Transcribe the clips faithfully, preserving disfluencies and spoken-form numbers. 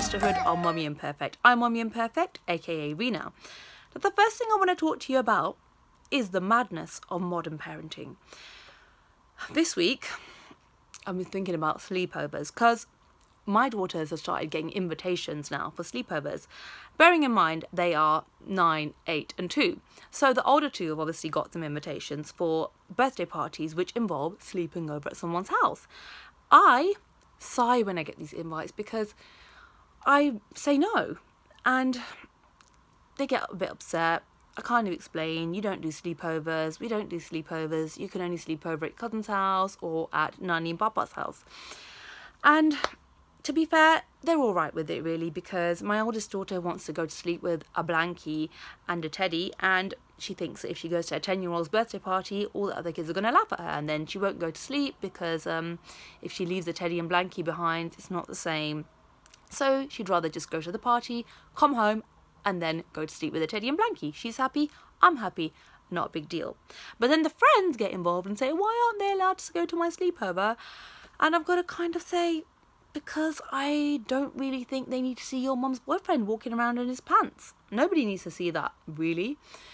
sisterhood of Mummy Imperfect. I'm Mummy Imperfect, aka Rena. But the first thing I want to talk to you about is the madness of modern parenting. This week, I've been thinking about sleepovers because my daughters have started getting invitations now for sleepovers. Bearing in mind they are nine, eight and two. So the older two have obviously got some invitations for birthday parties which involve sleeping over at someone's house. I sigh when I get these invites because I say no and they get a bit upset. I kind of explain, you don't do sleepovers, we don't do sleepovers, you can only sleep over at cousin's house or at Nani and Papa's house. And to be fair, they're all right with it really, because my oldest daughter wants to go to sleep with a blankie and a teddy, and she thinks that if she goes to a ten-year-old's birthday party, all the other kids are going to laugh at her, and then she won't go to sleep because um, if she leaves the teddy and blankie behind, it's not the same. So she'd rather just go to the party, come home, and then go to sleep with a teddy and blankie. She's happy, I'm happy, not a big deal. But then the friends get involved and say, why aren't they allowed to go to my sleepover? And I've got to kind of say, because I don't really think they need to see your mum's boyfriend walking around in his pants. Nobody needs to see that, really.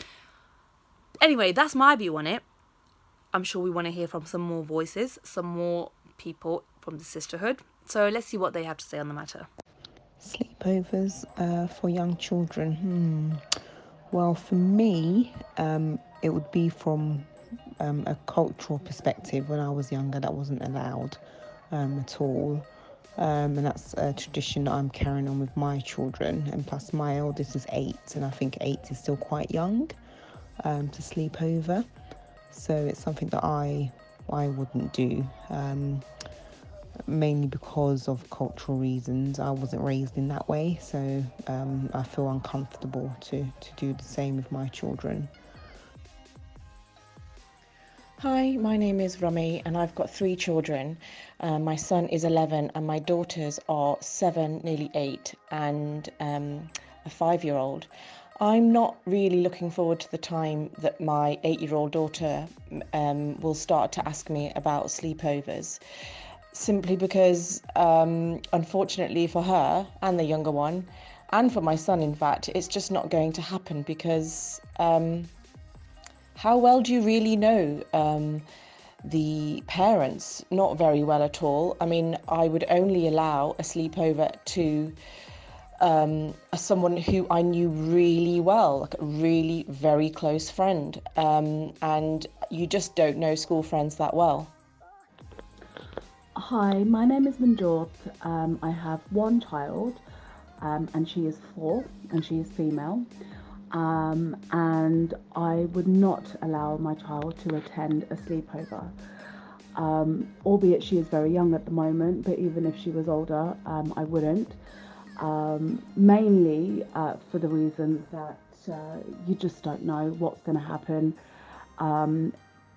Anyway, that's my view on it. I'm sure we want to hear from some more voices, some more people from the sisterhood. So let's see what they have to say on the matter. Sleepovers uh, for young children. Hmm. Well, for me, um, it would be from um, a cultural perspective. When I was younger, that wasn't allowed um, at all. Um, and that's a tradition that I'm carrying on with my children. And plus my eldest is eight, and I think eight is still quite young um, to sleep over. So it's something that I I wouldn't do, um, mainly because of cultural reasons. I wasn't raised in that way, so um, I feel uncomfortable to, to do the same with my children. Hi, my name is Rami and I've got three children. Uh, my son is eleven and my daughters are seven, nearly eight, and um, a five-year-old. I'm not really looking forward to the time that my eight-year-old daughter um, will start to ask me about sleepovers, simply because, um, unfortunately for her and the younger one, and for my son, in fact, it's just not going to happen because... Um, How well do you really know um, the parents? Not very well at all. I mean, I would only allow a sleepover to um, someone who I knew really well, like a really very close friend. Um, and you just don't know school friends that well. Hi, my name is Manjot. Um, I have one child um, and she is four and she is female. Um, and I would not allow my child to attend a sleepover, um, albeit she is very young at the moment, but even if she was older, um, I wouldn't, um, mainly uh, for the reasons that uh, you just don't know what's going to happen. Um,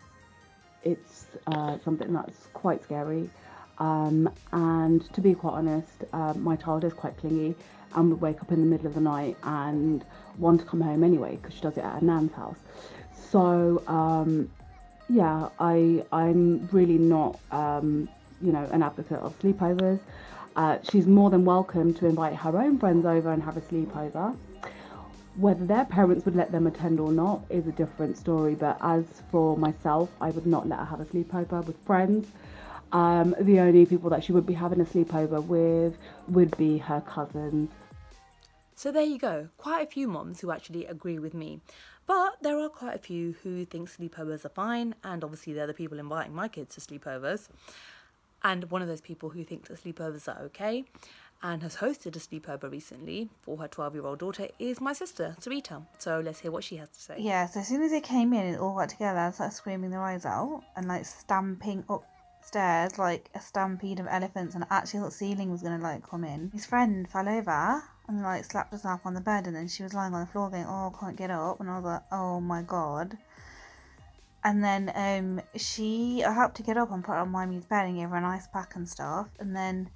it's uh, something that's quite scary, um, and to be quite honest, uh, my child is quite clingy and would wake up in the middle of the night and want to come home anyway because she does it at her nan's house. So um, yeah, I I'm really not um, you know an advocate of sleepovers. Uh, she's more than welcome to invite her own friends over and have a sleepover. Whether their parents would let them attend or not is a different story. But as for myself, I would not let her have a sleepover with friends. Um, the only people that she would be having a sleepover with would be her cousins. So there you go, quite a few moms who actually agree with me. But there are quite a few who think sleepovers are fine, and obviously they're the people inviting my kids to sleepovers. And one of those people who think that sleepovers are okay and has hosted a sleepover recently for her twelve-year-old daughter is my sister, Sarita. So let's hear what she has to say. Yeah, so as soon as they came in and all got together, I started screaming their eyes out and like stamping upstairs like a stampede of elephants, and I actually thought the ceiling was going to like come in. His friend fell over and like slapped herself on the bed, and then she was lying on the floor going, oh, I can't get up, and I was like, oh my god. And then um, she, I helped her get up and put her on Mimi's bed and gave her an ice pack and stuff, and then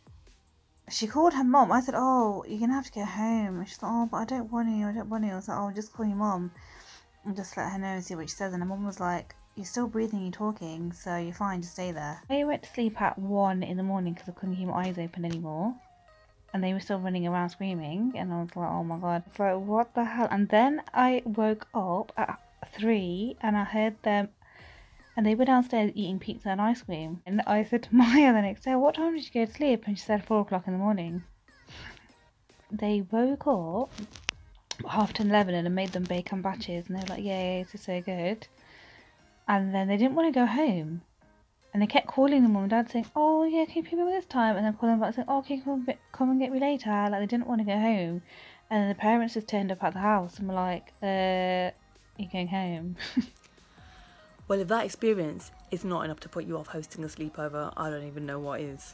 she called her mum. I said, oh, you're going to have to go home. And she thought, oh, but I don't want to, I don't want to. I was like, oh, just call your mum and just let her know and see what she says. And her mum was like, you're still breathing, you're talking, so you're fine, just stay there. I went to sleep at one in the morning because I couldn't keep my eyes open anymore. and they were still running around screaming, and I was like, oh my god, it's like, what the hell? And then I woke up at three and I heard them, and they were downstairs eating pizza and ice cream, and I said to Maya the next day, what time did you go to sleep? And she said four o'clock in the morning. They woke up half ten, eleven, and I made them bacon batches, and they were like, yay, this is so good. And then they didn't want to go home. And they kept calling the mum and dad saying, oh yeah, can you pick me up this time? And then calling them back saying, oh, can you come, come and get me later? Like, they didn't want to go home. And then the parents just turned up at the house and were like, uh, you're going home. Well, if that experience is not enough to put you off hosting a sleepover, I don't even know what is.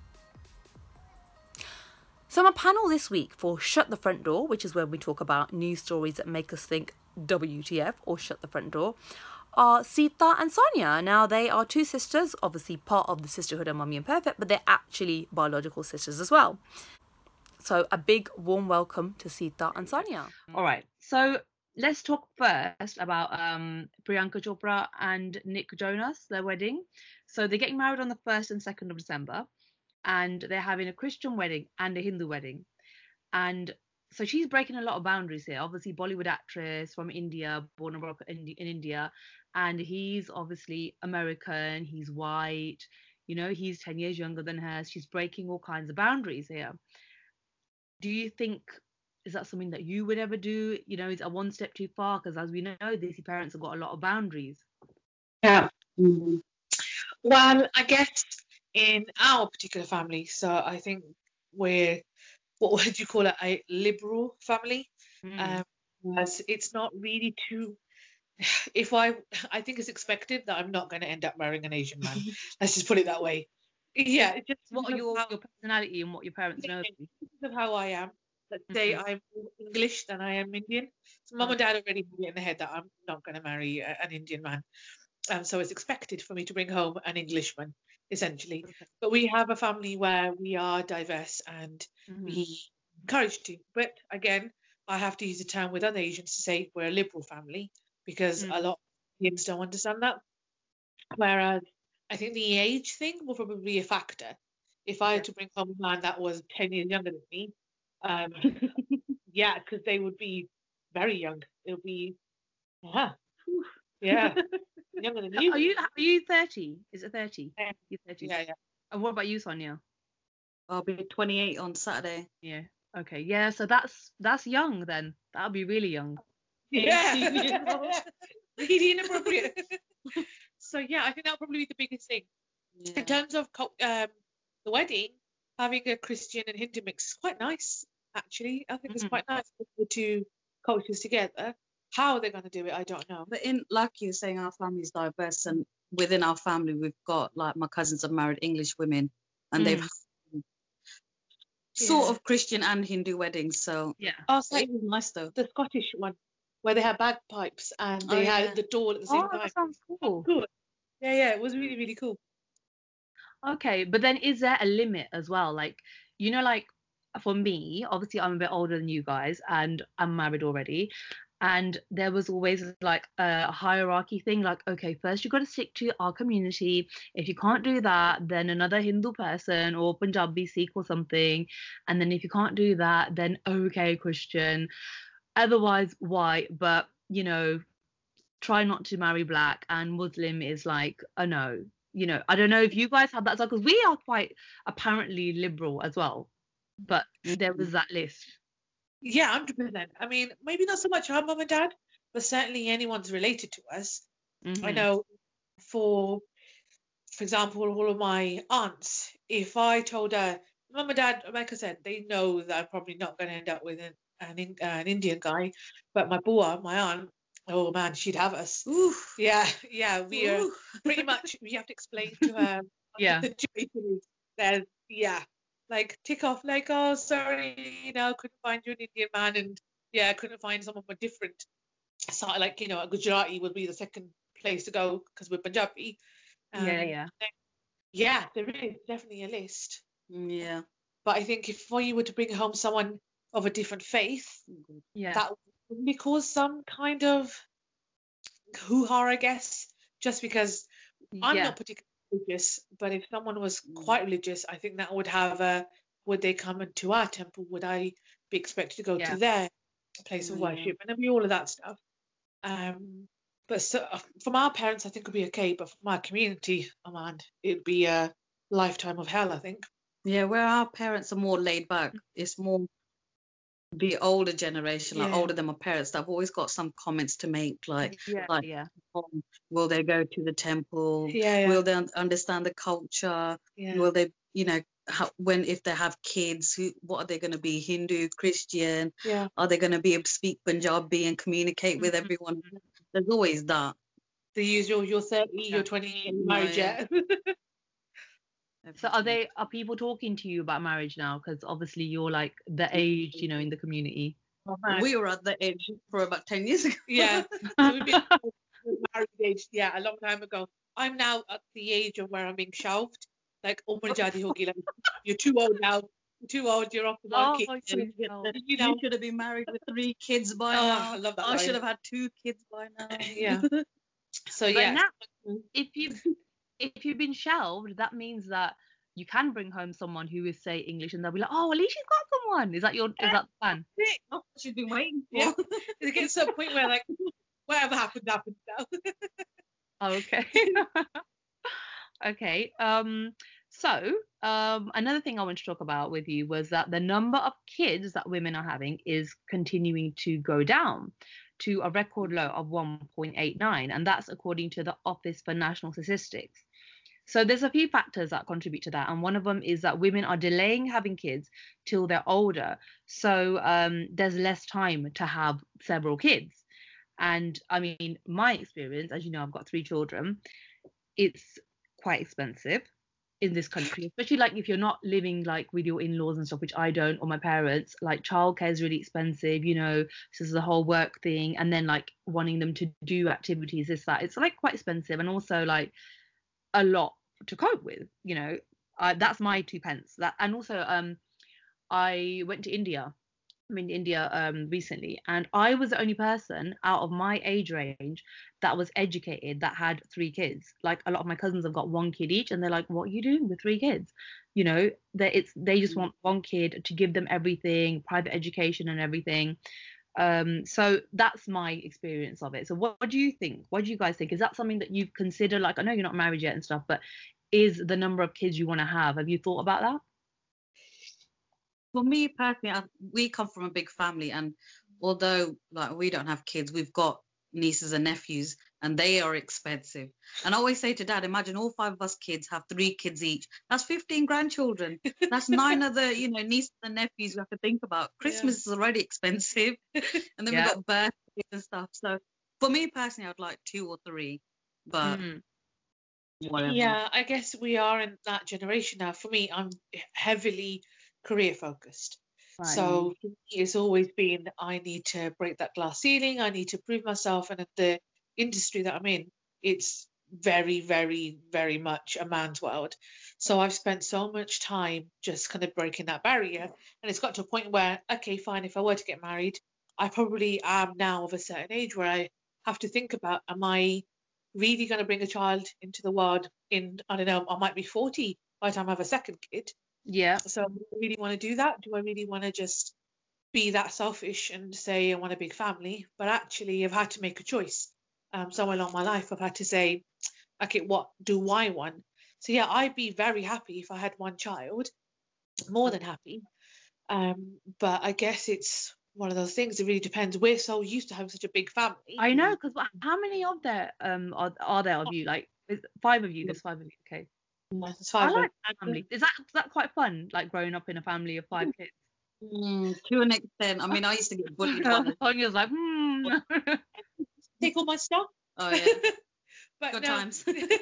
So my panel this week for Shut the Front Door, which is where we talk about news stories that make us think W T F or Shut the Front Door, are Sita and Sonia. Now, they are two sisters, obviously part of the sisterhood of Mummy Imperfect, but they're actually biological sisters as well. So a big warm welcome to Sita and Sonia. All right, so let's talk first about um, Priyanka Chopra and Nick Jonas, their wedding. So they're getting married on the first and second of December, and they're having a Christian wedding and a Hindu wedding. And so she's breaking a lot of boundaries here. Obviously, Bollywood actress from India, born and brought up in, in India. And he's obviously American, he's white, you know, he's ten years younger than her. She's breaking all kinds of boundaries here. Do you think, is that something that you would ever do? You know, is it one step too far? Because as we know, these parents have got a lot of boundaries. Yeah. Mm. Well, I guess in our particular family, so I think we're, what would you call it, a liberal family. Mm. Um, as it's not really too, if I, I think it's expected that I'm not going to end up marrying an Asian man. Let's just put it that way. Yeah. It's just what are your, how, your personality and what your parents know? Because of how I am. Let's say mm-hmm. I'm more English than I am Indian. So mum and dad already put it in the head that I'm not going to marry a, an Indian man. Um, so it's expected for me to bring home an Englishman, essentially. Okay. But we have a family where we are diverse and mm-hmm. we encourage to. But again, I have to use the term with other Asians to say we're a liberal family, because mm-hmm. a lot of Indians don't understand that. Whereas I think the age thing will probably be a factor. If I had to bring home a man that was ten years younger than me, um, yeah, because they would be very young. It'll be, yeah, yeah. Younger than you. Are you are you thirty? Is it thirty? Yeah. You're thirty. Yeah, yeah. And what about you, Sonia? I'll be twenty-eight on Saturday. Yeah. Okay. Yeah. So that's that's young then. That'll be really young. Yeah. Really inappropriate. So yeah, I think that'll probably be the biggest thing. Yeah. In terms of um the wedding, having a Christian and Hindu mix is quite nice. Actually, I think mm-hmm. it's quite nice to put the two cultures together. How they're going to do it, I don't know. But in, like you're saying, our family is diverse, and within our family, we've got, like, my cousins have married English women, and mm. they've had yeah. sort of Christian and Hindu weddings. So yeah, oh, so it was nice though. The Scottish one, where they had bagpipes and they oh, had yeah. the door at the same oh, time. That sounds cool. Good. Yeah, yeah, it was really, really cool. Okay, but then is there a limit as well? Like, you know, like for me, obviously I'm a bit older than you guys, and I'm married already. And there was always like a hierarchy thing, like, okay, first you got to stick to our community. If you can't do that, then another Hindu person or Punjabi, Sikh or something. And then if you can't do that, then okay, Christian. Otherwise, white. But, you know, try not to marry black. And Muslim is like a no. You know, I don't know if you guys have that as well, because we are quite apparently liberal as well. But there was that list. Yeah, one hundred percent. I mean, maybe not so much our mum and dad, but certainly anyone's related to us. Mm-hmm. I know for, for example, all of my aunts, if I told her, mum and dad, like I said, they know that I'm probably not going to end up with an, an, an Indian guy, but my bua, my aunt, oh man, she'd have us. Ooh. Yeah, yeah, we Ooh. are pretty much, we have to explain to her yeah. the situation is. There's, yeah. Like tick off, like, oh, sorry, you know, couldn't find you an Indian man, and yeah, couldn't find someone with different. So, like, you know, a Gujarati would be the second place to go because we're Punjabi. Um, yeah, yeah, yeah. There is definitely a list. Yeah, but I think if for you were to bring home someone of a different faith, yeah, that would probably cause some kind of hoo-ha, I guess, just because I'm yeah. not particularly religious, but if someone was quite religious, I think that would have a would they come into our temple? Would I be expected to go Yeah. to their place of Mm. worship? And there'd be all of that stuff. Um, but so, from our parents, I think it'd be okay. But from our community, oh man, it'd be a lifetime of hell, I think. Yeah, where our parents are more laid back, it's more the older generation, like Yeah. older than my parents, that have always got some comments to make, like, Yeah, like yeah. um, will they go to the temple? Yeah, yeah. Will they un- understand the culture? Yeah. Will they, you know, how, when if they have kids, who what are they going to be? Hindu, Christian? Yeah. Are they going to be able to speak Punjabi and communicate with Mhm. everyone? There's always that. The usual, you're thirty, you're Yeah. twenty, you're No, married yeah. yet. So are they are people talking to you about marriage now? Because obviously you're like the age, you know, in the community. Oh, man. We were at that age for about ten years ago. Yeah. So we've been married age, yeah, a long time ago. I'm now at the age of where I'm being shelved. Like, oh my jadi hogi, like, you're too old now. You're too old. You're off the market. Oh, You yeah. You know. should have been married with three kids by Oh, now. I love that I line. should have had two kids by now. Yeah. So But yeah. now, if you've if you've been shelved, that means that you can bring home someone who is say English, and they'll be like, "Oh, at least she's got someone." Is that your is that the plan? That's what she's been waiting for. Yeah. It gets to a point where like whatever happened happened now. Oh, okay. Okay. Um. So, um, another thing I want to talk about with you was that the number of kids that women are having is continuing to go down to a record low of one point eight nine, and that's according to the Office for National Statistics. So there's a few factors that contribute to that, and one of them is that women are delaying having kids till they're older. So um, there's less time to have several kids. And I mean, my experience, as you know, I've got three children. It's quite expensive in this country, especially like if you're not living like with your in-laws and stuff, which I don't, or my parents. Like childcare is really expensive, you know. So there's the whole work thing, and then like wanting them to do activities, this that. It's like quite expensive, and also like a lot to cope with, you know. Uh, that's my two pence. That, and also um I went to India. I'm in India um recently, and I was the only person out of my age range that was educated that had three kids. Like a lot of my cousins have got one kid each, and they're like, "What are you doing with three kids?" You know, they it's they just want one kid to give them everything, private education and everything. Um, so that's my experience of it. So what, what do you think? What do you guys think? Is that something that you consider? Like, I know you're not married yet and stuff, but is the number of kids you want to have? Have you thought about that? For me personally, I, we come from a big family, and although like we don't have kids, we've got nieces and nephews, and they are expensive. And I always say to Dad, imagine all five of us kids have three kids each. That's fifteen grandchildren. That's nine other, you know, nieces and nephews we have to think about. Christmas is already expensive, and then Yeah. we've got birthdays and stuff. So for me personally, I'd like two or three, but Mm. whatever. Yeah, I guess we are in that generation now. For me, I'm heavily career focused. Right. So for me, it's always been I need to break that glass ceiling. I need to prove myself, and in the industry that I'm in, it's very, very, very much a man's world. So I've spent so much time just kind of breaking that barrier, and it's got to a point where, okay, fine, if I were to get married, I probably am now of a certain age where I have to think about, am I really going to bring a child into the world in, I don't know, I might be forty by the time I have a second kid. Yeah. So do I really want to do that? Do I really want to just be that selfish and say I want a big family? But actually, I've had to make a choice. Um, somewhere along my life, I've had to say, okay, what do I want? So yeah, I'd be very happy if I had one child, more than happy. Um, but I guess it's one of those things. It really depends. We're so used to having such a big family. I know, because how many of there um are, are there of you? Like is five of you? There's five of you. Okay. Yeah, it's I five. like family. Is that is that quite fun? Like growing up in a family of five kids. Mm, to an extent. I mean, I used to get bullied. by the- Sonia's like, hmm. Take all my stuff. Oh yeah. But Good no. times.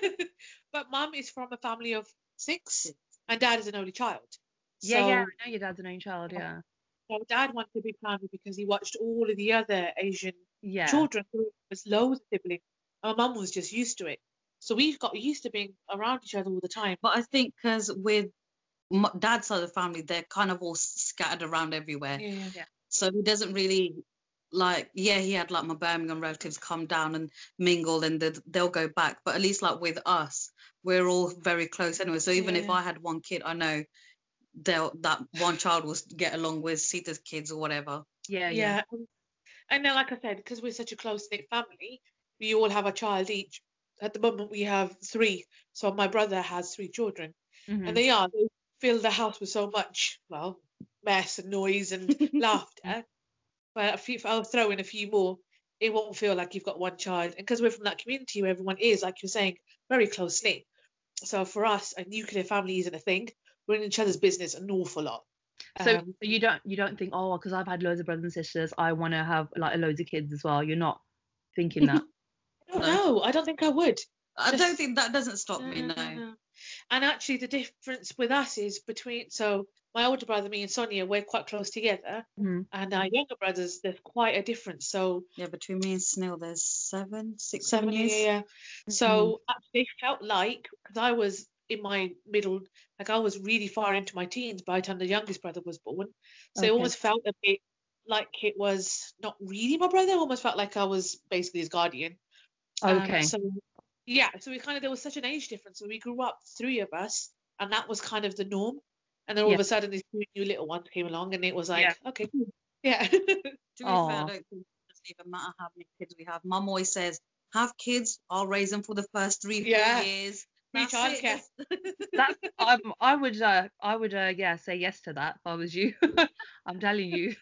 But mum is from a family of six, and dad is an only child. Yeah, So, yeah. I know your dad's an only child. Yeah. so dad wanted a big family because he watched all of the other Asian Yeah. children. There was loads of siblings. My mum was just used to it. So we've got used to being around each other all the time. But I think because with m- Dad's side of the family, they're kind of all scattered around everywhere. Yeah. Yeah. So he doesn't really like, yeah, he had like my Birmingham relatives come down and mingle, and they'd- they'll go back. But at least like with us, we're all very close anyway. So even if Yeah. I had one kid, I know they'll that one child will get along with Sita's kids or whatever. Yeah, yeah. Yeah. And then, like I said, because we're such a close knit family, we all have a child each. At the moment, we have three. So my brother has three children, Mhm. and they are they fill the house with so much, well, mess and noise and laughter. But if, you, if I'll throw in a few more, it won't feel like you've got one child. And because we're from that community where everyone is, like you're saying, very close knit. So for us, a nuclear family isn't a thing. We're in each other's business an awful lot. So Um, you don't you don't think, oh, because I've had loads of brothers and sisters, I want to have like loads of kids as well. You're not thinking that. I don't know. I don't think I would. I Just- don't think that doesn't stop me, No, no. no, no. And actually, the difference with us is between. So my older brother, me and Sonia, we're quite close together, Mhm. and our younger brothers, there's quite a difference. So Yeah, between me and Snail, there's seven, six, seven seven years. yeah, yeah. So actually, it felt like because I was in my middle, like I was really far into my teens by the time the youngest brother was born. So Okay. it almost felt a bit like it was not really my brother. It almost felt like I was basically his guardian. Um, Okay. so yeah, so we kind of there was such an age difference. So we grew up, three of us, and that was kind of the norm. And then all Yeah. of a sudden, these two new little ones came along, and it was like, Yeah. okay, cool. Yeah. To be fair, Aw. I don't think it doesn't even matter how many kids we have. Mum always says, have kids, I'll raise them for the first three, Yeah. four years. Free That's childcare. it. That's um, I would uh, I would uh, yeah say yes to that if I was you. I'm telling you.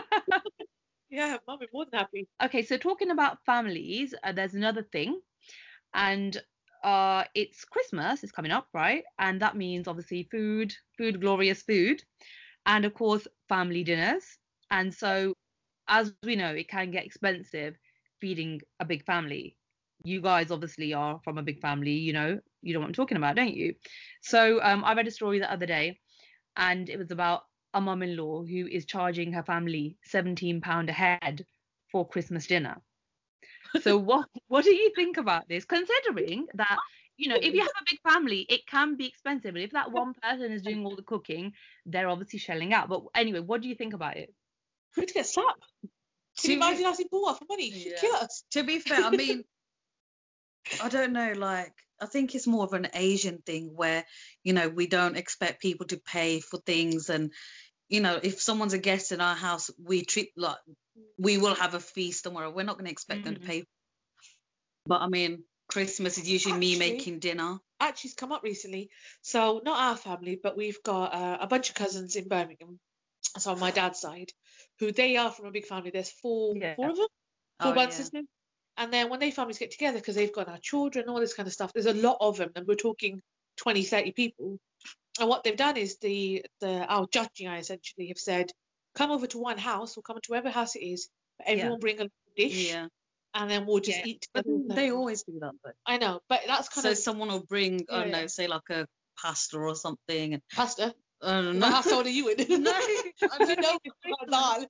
Yeah, mum, I'm more than happy. Okay, so talking about families, uh, there's another thing, and uh, it's Christmas is coming up, right? And that means obviously food, food, glorious food, and of course family dinners. And so, as we know, it can get expensive feeding a big family. You guys obviously are from a big family, you know, you know what I'm talking about, don't you? So um, I read a story the other day, and it was about a mum-in-law who is charging her family seventeen pound a head for Christmas dinner. So what what do you think about this? Considering that, you know, if you have a big family, it can be expensive, and if that one person is doing all the cooking, they're obviously shelling out. But anyway, what do you think about it? We'd get slapped. Can you To be- imagine us in Boa for money? She'd Yeah. kill us. To be fair, I mean, I don't know, like, I think it's more of an Asian thing where, you know, we don't expect people to pay for things. And, you know, if someone's a guest in our house, we treat like we will have a feast tomorrow. We're not going to expect them to Mhm. pay. But I mean, Christmas is usually me Actually- making dinner. Actually, it's come up recently. So not our family, but we've got uh, a bunch of cousins in Birmingham. So on my dad's side, who they are from a big family. There's four, Yeah. four of them, four Oh, brothers yeah. and sisters. And then when they families get together, because they've got our children, all this kind of stuff, there's a lot of them, and we're talking twenty, thirty people. And what they've done is the the our judging I essentially have said, come over to one house, or come into whatever house it is, but everyone bring a dish, Yeah. and then we'll just Yeah. eat But together. they always do that, though. I know, but that's kind So of someone will bring, I don't Yeah, know, yeah. say like a pasta or something. And pasta. I don't What know. household are you in? No, I You don't know know. it's not dal.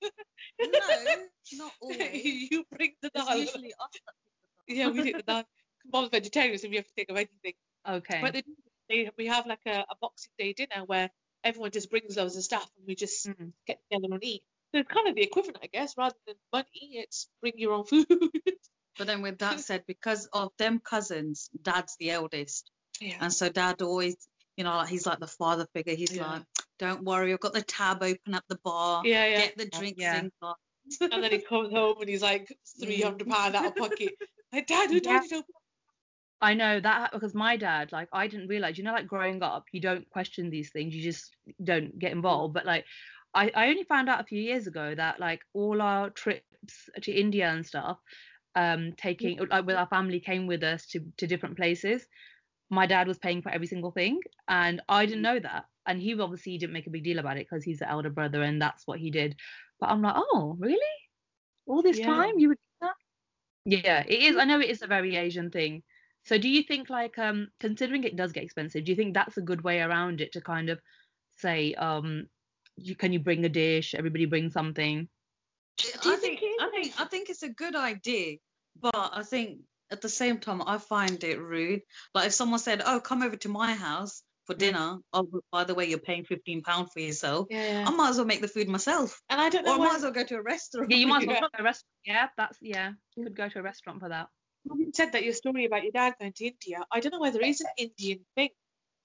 No, not always. You bring the It's dal. usually us that Yeah, we take the dal. Mom's vegetarian, so we have to take of anything. Okay. But they, they, we have like a, a Boxing Day dinner where everyone just brings loads of stuff and we just Mhm. get together and eat. So it's kind of the equivalent, I guess, rather than money, it's bring your own food. But then with that said, because of them cousins, dad's the eldest. Yeah. And so dad always, you know, like he's like the father figure. He's Yeah. like, don't worry, I've got the tab open at the bar. Yeah, yeah. Get the drinks Yeah. in. glass." And then he comes home and he's like three hundred pounds out of pocket. Like, Dad, who Yeah. told you to I know that because my dad, like, I didn't realize, you know, like growing up, you don't question these things, you just don't get involved. But like, I, I only found out a few years ago that like all our trips to India and stuff, um, taking like with our family came with us to to different places. My dad was paying for every single thing, and I didn't know that. And he obviously didn't make a big deal about it because he's the elder brother, and that's what he did. But I'm like, oh, really? All this Yeah. time you would do that? Yeah, it is. I know it is a very Asian thing. So do you think like um considering it does get expensive, do you think that's a good way around it to kind of say um you can you bring a dish, everybody bring something? Do you I think think, it is I think Asian? I think it's a good idea, but I think at the same time I find it rude. Like if someone said, "Oh, come over to my house for Mm. dinner," oh, but by the way, you're paying fifteen pound for yourself. Yeah, yeah. I might as well make the food myself, And I don't or know I when, might as well go to a restaurant. Yeah, you might as well Yeah. go to a restaurant. Yeah, that's yeah. You could go to a restaurant for that. when you said that your story about your dad going to India, I don't know whether it is an Indian thing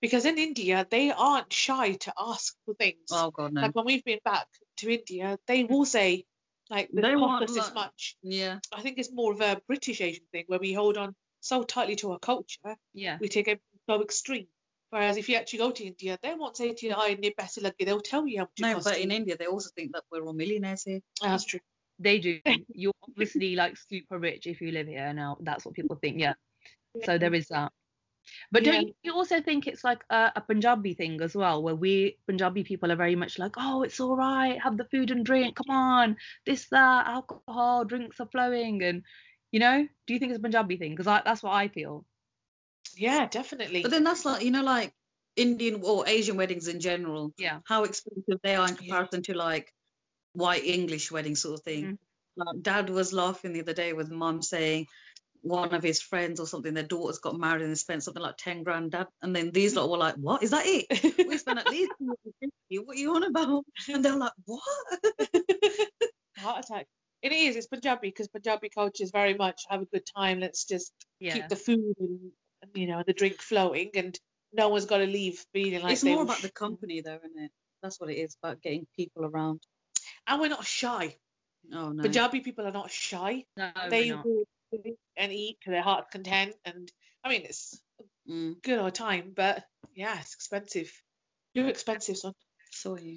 Because in India, they aren't shy to ask for things. Oh God, no. Like when we've been back to India, they will say, like, the They cost want, us this like- much. Yeah. I think it's more of a British Asian thing where we hold on so tightly to our culture, Yeah. we take it so extreme. Whereas if you actually go to India, they won't say to you, "I need better luck." They'll tell you how much it No, costs but you. in India, they also think that we're all millionaires here. That's true. They do. You're obviously like super rich if you live here now. That's what people think. Yeah. So there is that. But don't Yeah. you- you also think it's like a, a Punjabi thing as well, where we Punjabi people are very much like, oh, it's all right, have the food and drink, come on, this, that, alcohol, drinks are flowing, and you know, do you think it's a Punjabi thing? Because that's what I feel. Yeah, definitely. But then that's like, you know, like Indian or Asian weddings in general, Yeah. how expensive they are in Yeah. comparison to like white English wedding sort of thing. Mhm. Like, Dad was laughing the other day with Mum saying one of his friends or something, their daughters got married and they spent something like ten grand. Dad, and then these lot were like, "What is that? It? We spent at least two hundred fifty. What are you on about?" And they're like, "What?" Heart attack. It is. It's Punjabi because Punjabi culture is very much have a good time. Let's just Yeah. keep the food and, you know, the drink flowing, and no one's got to leave feeling like It's they more were about the sh- company, though, isn't it? That's what it is, about getting people around. And we're not shy. Oh no. Punjabi people are not shy. No, They we're not. will drink and eat to their heart's content, and I mean it's Mm, good old time, but yeah, it's expensive. You're expensive, son. saw you.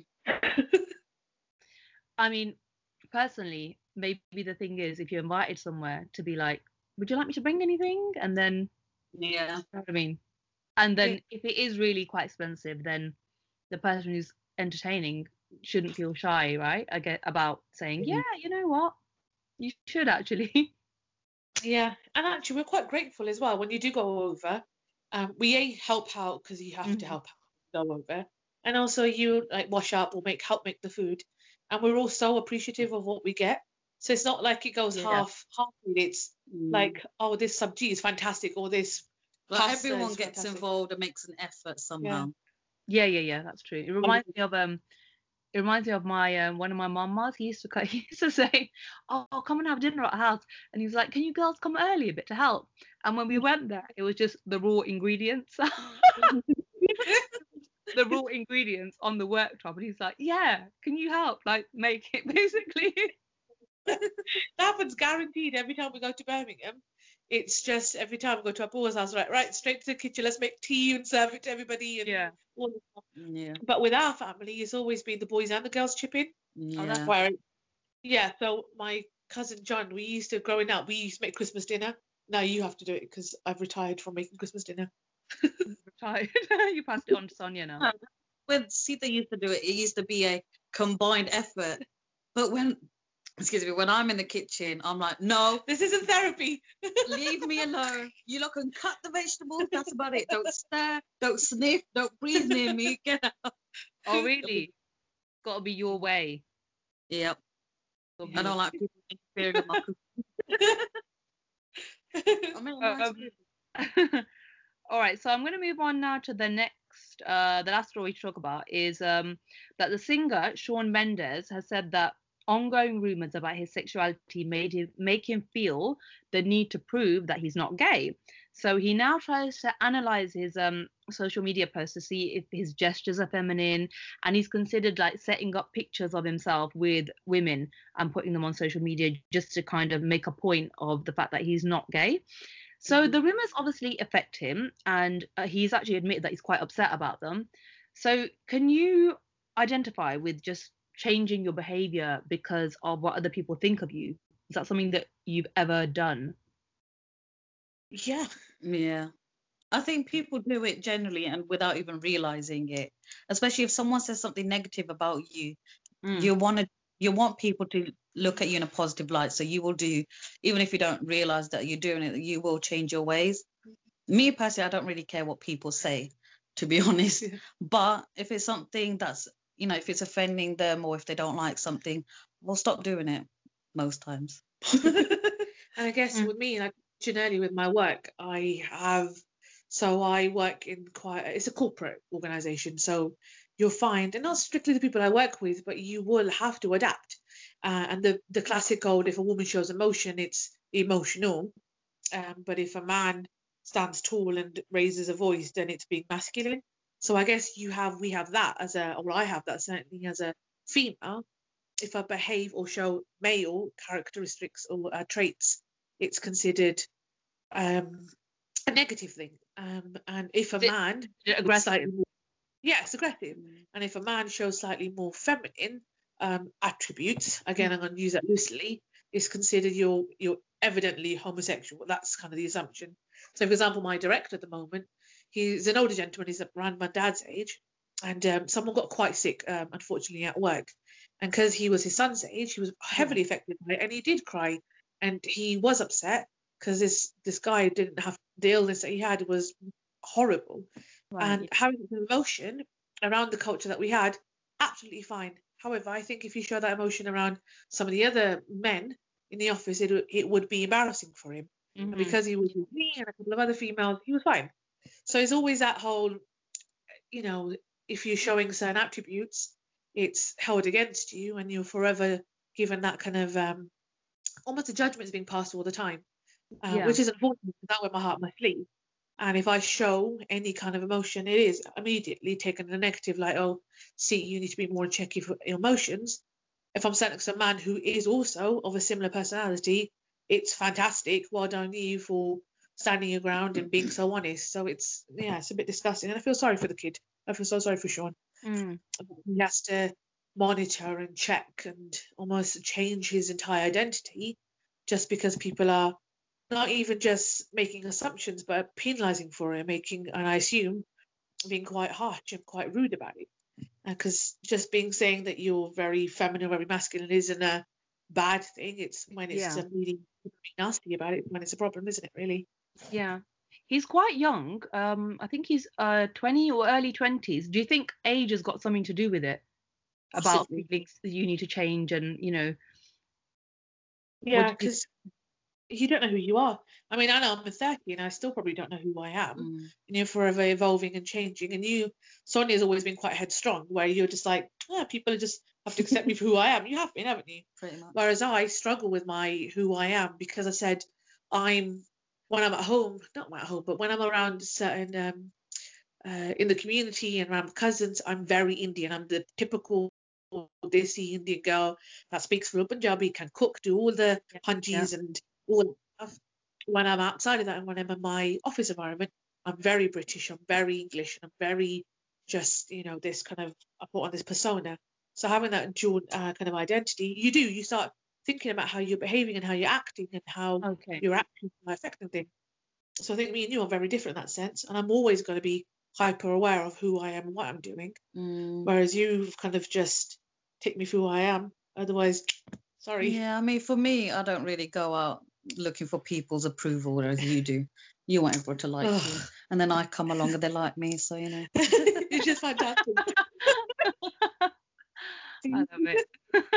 I mean, personally, maybe the thing is, if you're invited somewhere, to be like, would you like me to bring anything? And then, Yeah. you know what I mean? And then Yeah. if it is really quite expensive, then the person who's entertaining shouldn't feel shy, right? I get about saying, Mhm. yeah, you know what? You should actually. Yeah, and actually we're quite grateful as well when you do go over. Um, we A, help out because you have to Mhm. help out go over, and also you like wash up or make help make the food, and we're all so appreciative of what we get. So it's not like it goes Yeah. half half. It's Mm. like, oh, this sabji is fantastic, or this Like, pasta everyone is gets fantastic. involved and makes an effort somehow. Yeah, yeah, yeah, that's true. It reminds me of um it reminds me of my um, one of my mamas. He used to co- he used to say, "Oh, come and have dinner at our house," and he was like, "Can you girls come early a bit to help?" And when we went there, it was just the raw ingredients, the raw ingredients on the worktop, and he's like, "Yeah, can you help? Like, make it basically." That happens guaranteed every time we go to Birmingham. It's just every time we go to our boys' house, right, right, straight to the kitchen. Let's make tea and serve it to everybody. And Yeah. all this stuff. Yeah. But with our family, it's always been the boys and the girls chip in. Yeah. that's Where, yeah, so my cousin John, we used to, growing up, we used to make Christmas dinner. Now you have to do it because I've retired from making Christmas dinner. Retired. You passed it on to Sonia now. When Sita used to do it, it used to be a combined effort. But when, excuse me, when I'm in the kitchen, I'm like, no, This isn't therapy. leave me alone. You lot can cut the vegetables. That's about it. Don't stir. Don't sniff. Don't breathe near me. Get out. Oh, really? Got to be your way. Yep. Gotta be I don't your- like people interfering in my cooking. I mean, I'm nice Um, all right, so I'm going to move on now to the next, uh, the last story to talk about is um, that the singer Shawn Mendes has said that ongoing rumors about his sexuality made him make him feel the need to prove that he's not gay. So he now tries to analyze his um, social media posts to see if his gestures are feminine, and he's considered like setting up pictures of himself with women and putting them on social media just to kind of make a point of the fact that he's not gay. So the rumors obviously affect him, and uh, he's actually admitted that he's quite upset about them. So can you identify with just changing your behavior because of what other people think of you? Is that something that you've ever done? Yeah. Yeah. I think people do it generally and without even realizing it. Especially if someone says something negative about you, Mm. you want to you want people to look at you in a positive light. So you will do, even if you don't realize that you're doing it, you will change your ways. Me personally, I don't really care what people say, to be honest. Yeah. But if it's something that's, you know, if it's offending them or if they don't like something, we'll stop doing it most times. And I guess Mm. with me, like generally with my work, I have, so I work in quite, it's a corporate organization. So you'll find, and not strictly the people I work with, but you will have to adapt. Uh, and the, the classic old, if a woman shows emotion, it's emotional. Um, but if a man stands tall and raises a voice, then it's being masculine. So I guess you have, we have that as a, or I have that certainly as a female. If I behave or show male characteristics or uh, traits, it's considered um, a negative thing. Um, and if a Is it- man, is it with aggressive? slightly more, yeah, it's aggressive. And if a man shows slightly more feminine um, attributes, again, I'm going to use that loosely, it's considered you're you're evidently homosexual. That's kind of the assumption. So, for example, my director at the moment, he's an older gentleman. He's around my dad's age, and um, someone got quite sick, um, unfortunately, at work. And because he was his son's age, he was heavily affected by it, and he did cry, and he was upset because this this guy didn't have the illness that he had was horrible, and having the emotion around the culture that we had, absolutely fine. However, I think if you show that emotion around some of the other men in the office, it it would be embarrassing for him. Mhm. And because he was with me and a couple of other females, he was fine. So it's always that whole, you know, if you're showing certain attributes, it's held against you, and you're forever given that kind of um, almost a judgment is being passed all the time, uh, Yeah. which is unfortunate because I wear my heart on my sleeve. And if I show any kind of emotion, it is immediately taken in a negative, like, oh, see, you need to be more in check of your emotions. If I'm sat next to a man who is also of a similar personality, it's fantastic. Well done you for standing your ground and being so honest. So it's, yeah, it's a bit disgusting. And I feel sorry for the kid. I feel so sorry for Sean. Mm. He has to monitor and check and almost change his entire identity just because people are not even just making assumptions, but penalising for it, making, and I assume, being quite harsh and quite rude about it. Because just being saying that you're very feminine, very masculine isn't a bad thing. It's when it's Yeah. um, really nasty about it, when it's a problem, isn't it, really? Yeah. He's quite young. Um, I think he's uh twenty or early twenties. Do you think age has got something to do with it? About Absolutely. feelings that you need to change and, you know, Yeah, do you- because you don't know who you are. I mean, I know I'm thirty and I still probably don't know who I am. Mm. And you're forever evolving and changing. And you, Sonia's always been quite headstrong, where you're just like, yeah, people just have to accept me for who I am. You have been, haven't you? Pretty much. Whereas I struggle with my who I am because I said I'm when I'm at home, not at home, but when I'm around certain um, uh, in the community and around cousins, I'm very Indian. I'm the typical Desi Indian girl that speaks fluent Punjabi, can cook, do all the hanjis and all that stuff. When I'm outside of that and when I'm in my office environment, I'm very British, I'm very English, and I'm very just, you know, this kind of, I put on this persona. So having that dual uh, kind of identity, you do, you start thinking about how you're behaving and how you're acting and how Okay. your actions are affecting things. So I think me and you are very different in that sense. And I'm always going to be hyper aware of who I am and what I'm doing. Mm. Whereas you've kind of just take me for who I am. Otherwise, sorry. Yeah, I mean, for me, I don't really go out looking for people's approval as you do. You want everyone to like you. And then I come along and they like me, so, you know. It's just fantastic. I love it.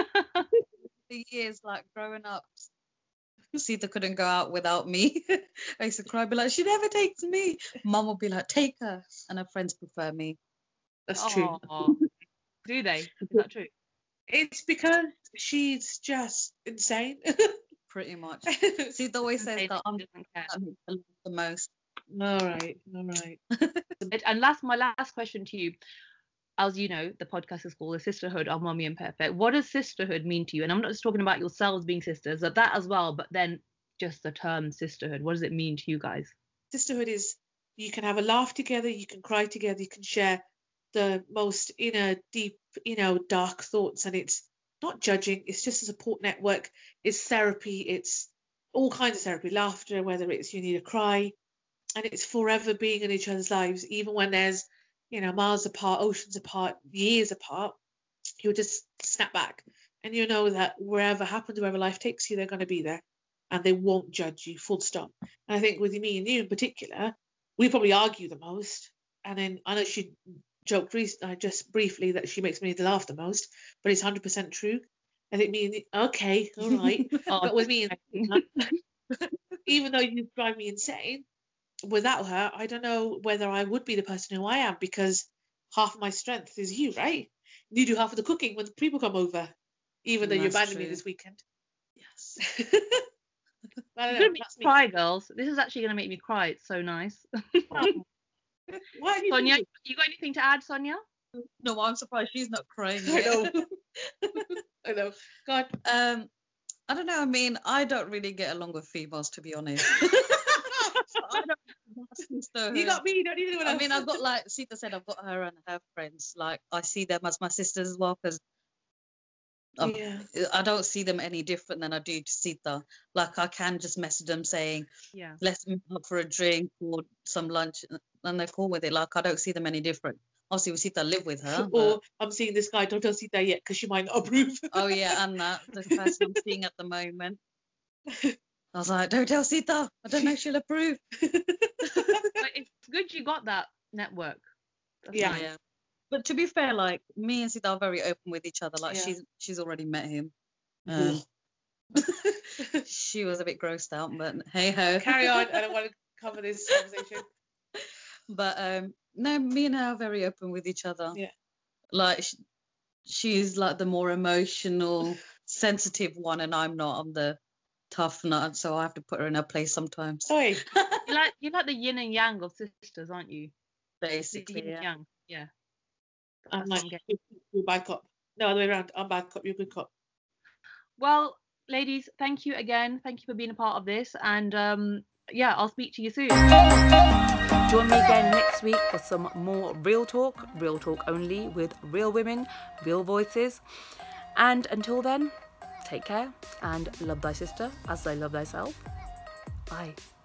The years, like, growing up, Sita couldn't go out without me. I used to cry, be like, she never takes me. Mum would be like, take her. And her friends prefer me. That's true. Aw. Do they? Is that true? It's because she's just insane. Pretty much. Sita always says that I'm Doesn't care. that makes her laugh the most. all right, all right. And- And last, my last question to you, as you know, the podcast is called The Sisterhood of Mommy Imperfect. What does sisterhood mean to you? And I'm not just talking about yourselves being sisters, but that as well, but then just the term sisterhood. What does it mean to you guys? Sisterhood is you can have a laugh together, you can cry together, you can share the most inner, deep, you know, dark thoughts, and it's not judging. It's just a support network. It's therapy. It's all kinds of therapy, laughter, whether it's you need a cry, and it's forever being in each other's lives, even when there's, you know, miles apart, oceans apart, years apart. You'll just snap back, and you know that wherever happens, wherever life takes you, they're going to be there, and they won't judge you. Full stop. And I think with me and you in particular, we probably argue the most, and then I know she joked re- uh, just briefly that she makes me laugh the most, but it's one hundred percent true. I think me and you, okay, all right, Oh, but with me and even though you drive me insane, without her, I don't know whether I would be the person who I am, because half of my strength is you, right? You do half of the cooking when people come over, even though you That's abandoned me true. this weekend. Yes. I don't You're know, gonna make that's me me. cry, girls. This is actually gonna make me cry. It's so nice. Why are you Sonia, doing you got anything to add, Sonia? No, I'm surprised she's not crying it? I yet. know. I know. God. Um, I don't know. I mean, I don't really get along with females, to be honest. So I don't my sister, You got me, you don't need anyone I else. mean, I've got, like Sita said, I've got her and her friends. Like, I see them as my sisters as well, because Yeah. I don't see them any different than I do to Sita. Like, I can just message them saying, Yeah. let's meet up for a drink or some lunch, and they're cool with it. Like, I don't see them any different. Obviously, with Sita, I live with her. but- Or I'm seeing this guy, don't tell Sita yet because she might not approve. Oh yeah, and that the person I'm seeing at the moment. I was like, don't tell Sita. I don't know if she'll approve. But it's good you got that network. That's Yeah. nice. Yeah. But to be fair, like me and Sita are very open with each other. Like Yeah. she's she's already met him. Um, she was a bit grossed out, but hey ho. Carry on. I don't want to cover this conversation. But um, no, me and her are very open with each other. Yeah. Like sh she's like the more emotional, sensitive one, and I'm not. I'm the tough nut, so I have to put her in her place sometimes. Oi. You like you like the yin and yang of sisters, aren't you? The Basically, yin and yeah. yang. Yeah. I'm That's like, what I'm getting. you're bad cop. No, other way around. I'm bad cop, you're good cop. Well, ladies, thank you again. Thank you for being a part of this. And um, yeah, I'll speak to you soon. Join me again next week for some more real talk, real talk only with real women, real voices. And until then, take care and love thy sister as thy love thyself. Bye.